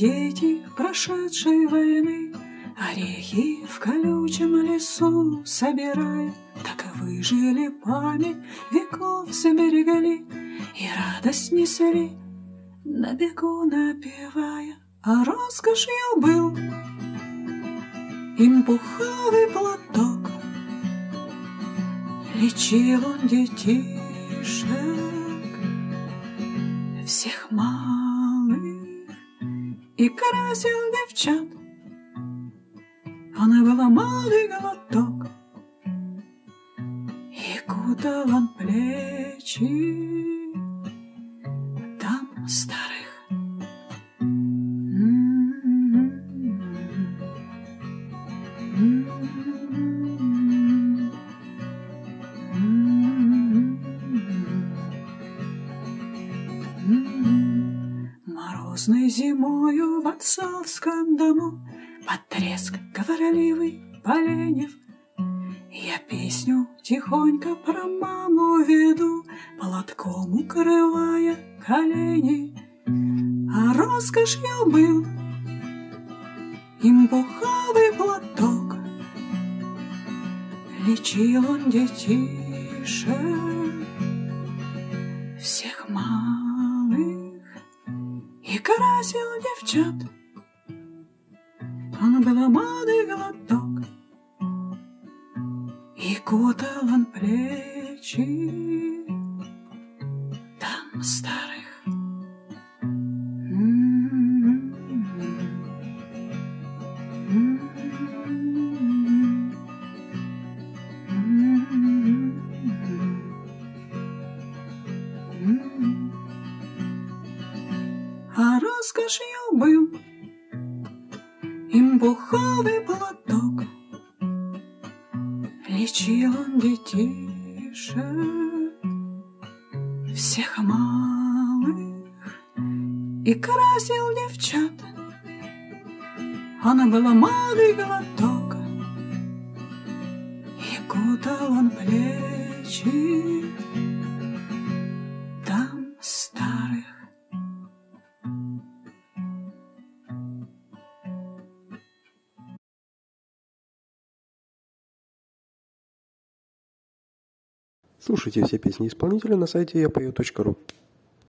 дети прошедшей войны, орехи в колючем лесу собирая, так и выжили память веков, заберегали и радость несли, на бегу напевая. А роскошью был им пуховый платок, лечил он детишек всех малых и красил девчат. Она была малый глоток, и кутал он плечи там старых. Морозной зимою в отцовском дому под треск говорливый поленьев я песню тихонько про маму веду, платком укрывая колени. А роскошью был им пуховый платок, лечил он детишек всех малых и красил девчат. Она была малый глоток, и кутал он плечи там старых. А роскошью был им пуховый платок, лечил он детишек всех малых и красил девчат. Она была малый глоток, и кутал он плечи там старых. Слушайте все песни исполнителя на сайте yapeo.ru.